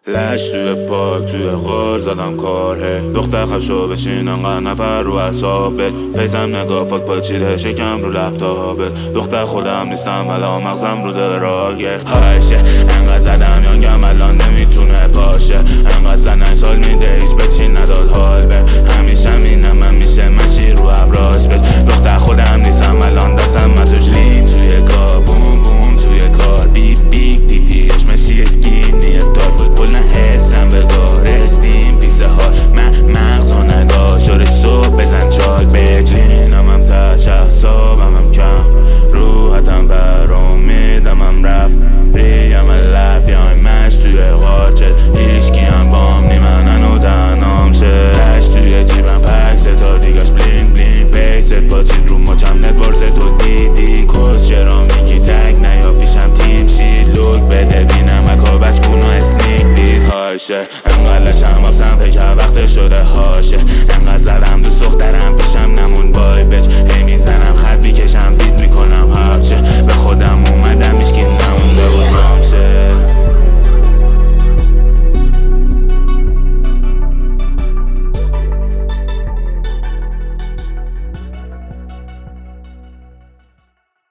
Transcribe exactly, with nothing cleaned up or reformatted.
لش توی پاک توی غار زدم کاره دختر خشو بشین انقدر نپر رو اعصابت فیسم نگاه فاک پاچیده شکم رو لپتاپت دختر خودم نیستم الان مغزم رو دراگه هایشه انقدر زدم یانگم الان نمیتونه باشه انقدر زنن سال میده هیچ به چی نداد حال به همیشه مینم من میشه مشی رو ابراج بش دختر خودم نیستم الان دستم متوش لین توی کار بوم بوم توی کار بی بیگ دیدیش مشی اسکینی دار بود بل نه حسم بگاه رستیم پیسه ها من مغز و نگاه شور صبح بزن چاک بجلینم هم تا شخصابم هم کم روحتم بر امیدم هم رفت ریم لفت یای مش توی غارچت هیچکی هم بام نی من انو تنام شه لش توی جیبم پکسه تا دیگاش بلینگ بلینگ پیست پاچید رو مچم نت برسه تو دیدی کس چرا میگی تک نه یا پیشم تیم شید لوک بده بینم اکا بچ کونو اسنیک دیز هاشه انقدر لشم اب سمته که وقت شده هاشه انقدر زدم